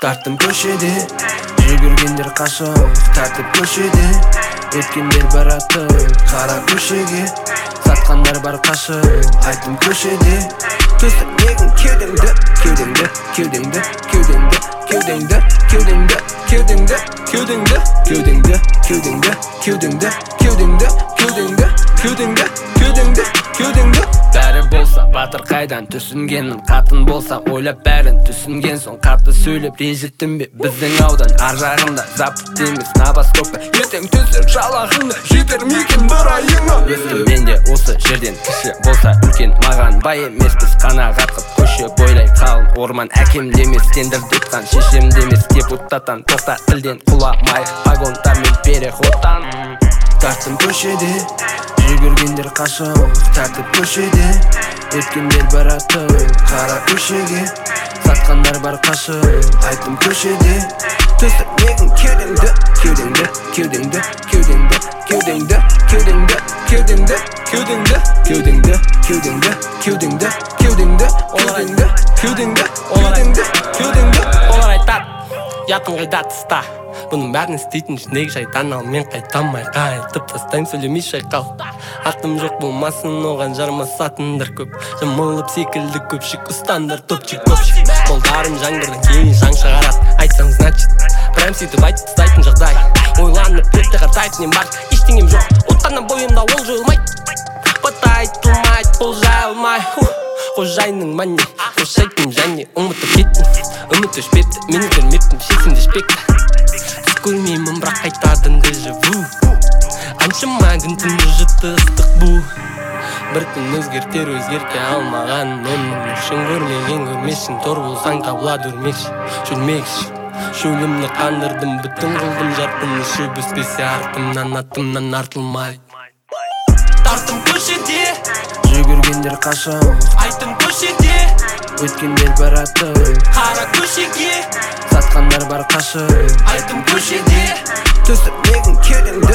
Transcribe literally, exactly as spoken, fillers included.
Тарттым көшеде, жүгіргендер қашық, тартып көшеде. Өткендер бараты, қара көшеге. Сатқандар бар қашық, айттым көшеде. Төстік мегін кеудеңді, кеудеңді, кеудеңді, кеудеңді, кеудеңді, кеудеңді, кеудеңді, кеудеңді, кеудеңді, кеудеңді, кеудеңді, кеудеңді, кеудеңді, кеудеңді, кеудеңді, кеудеңді. Бәрі болса, батыр қайдан түсінгенмін, қатын болса, ойлап бәрін түсінген соң қатты сөйлеп ренжіттім бе біздің аудан ар жағында запыт емес новостопта ертең түсір жалағыңды жетер мекен бір айыңа. Өстім мен де осы жерден кіші болса үлкен маған бай емеспіз қанағат қып көше бойлай қалың орман әкем демес тендір тұтқан шешем демес депутаттан тоқта тілден құламай погондармен переходтан. Тарттым көшеде, жүгіргендер қашық, тартып көшеде. Өткендер бараты, қара көшеге. Сатқандар бар қашық, айттым көшеде. Төстік мегін кеудеңді, кеудеңді, кеудеңді, кеудеңді, кеудеңді, кеудеңді, кеудеңді, кеудеңді, кеудеңді, кеудеңді, кеудеңді, кеудеңді, кеудеңді, кеудеңді, кеудеңді, кеудеңді. Олар айтады, ятың қайда тыста. Бұның бәрін істейтін ішіндегі шайтан, ал мен қайтамай қайтып тастайым сөйлемей шайқал. Атым жоқ болмасын, оған жармасатындар көп. Жамылып секілді көпшік ұстандар топчик көпшік. Қолдарым жаңбырдан кейін шаң шығарат, айтсаң значит. Прям сөйтіп айтып тастайтын жағдай. Ойланып ерте қартайтын бар, ештеңем жоқ. Отқаннан бойымда ол жойылмайды. Бата айтылмайды, бұл жайылмай. Қожайының мәне, қошайтын және ұмытып кеттім. Үміт өшпепті, мен өзгермеппін, шексімді ішпекті. Көрмеймін бірақ қайтадың дежаву. Аншыма күн түні жыты ыстық бұ. Бір күн өзгертер өзгерте алмаған өмір. Шын көрмеген көрмесін, тор болсаң табылады өрмекші. Жүрмекші, шөлімді қандырдым, бүтін қылдым жарқын ұшы. Бүспесе артымнан атымнан артылмай. Тарттым көшеде, жүгіргендер қашық, айттым көшеде. Өткендер бараты, қара көшеге. Сатқандар бар қашық, айттым көшеде. Төстік мегін кеудеңді,